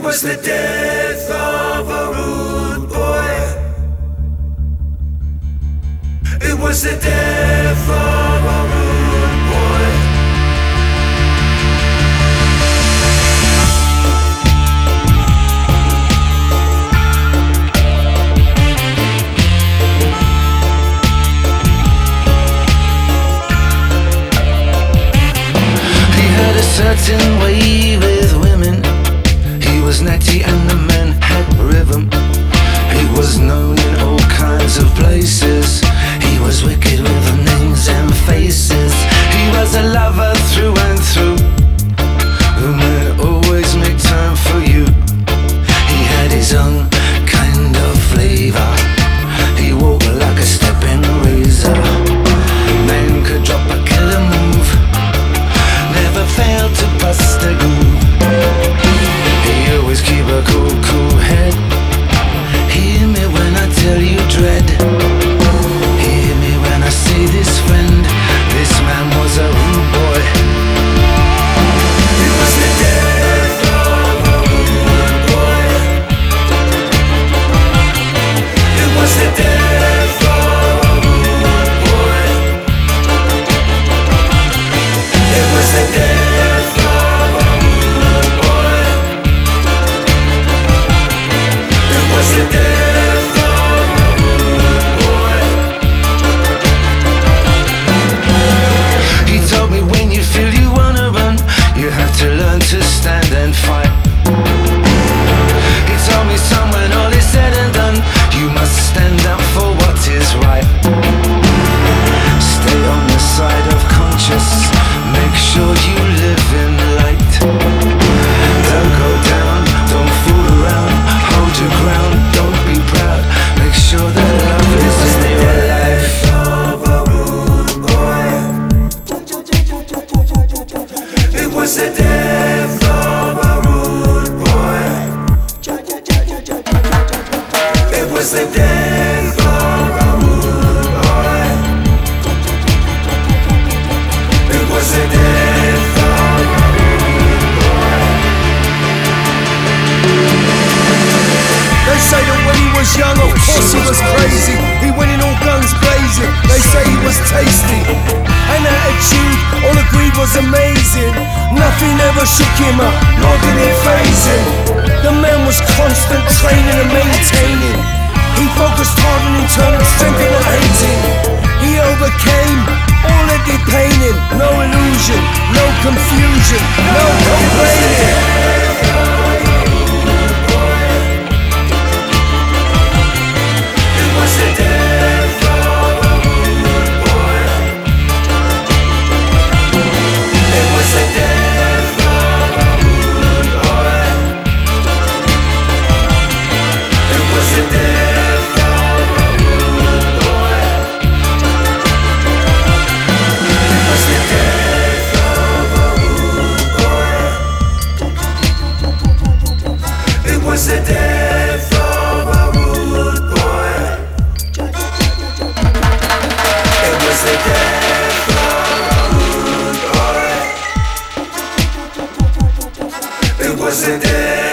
was the death of a rude boy. It was the death of a rude boy. He had a certain way with women. He was natty and the men had rhythm. He was known in all kinds of places. He was wicked with names and faces. He was a lover through and through, who might always make time for you. He had his own kind of flavor. He walked like a stepping razor. Man could drop a killer move, never failed to bust a groove. He always keep a cool, cool head. Hear me when I tell you dread. Hear me when I say this friend. This man was a rude boy. It was the death of a rude boy. It was the death of a rude boy. It was the death of a rude boy. It was the death of a rude boy. He told me when you feel you wanna run, you have to learn to stand and fight. He told me son, when all is said and done, you must stand up for what is right. Stay on the side of conscious, make sure you live in light. Don't go down, don't fool around, hold your ground, don't be proud. Make sure that love is in your life. Of a rude boy. It was the death of a rude boy. It was the death of a rude boy. It was the death of a rude boy. They say that when he was young, of course he was crazy. He went in all guns blazing. They say he was tasty. An attitude, all agreed, was amazing. Nothing ever shook him up, nor did it faze him. The man was constant training and maintaining. He focused hard on internal strength and not hating. He overcame all that did pain him. No illusion, no confusion, no complaining. It was the death of a rude boy. It was the death of a rude boy. It was the death of a rude boy. It was the death of a rude boy. It was the death of a rude boy. It was the death of a rude boy. It was the death.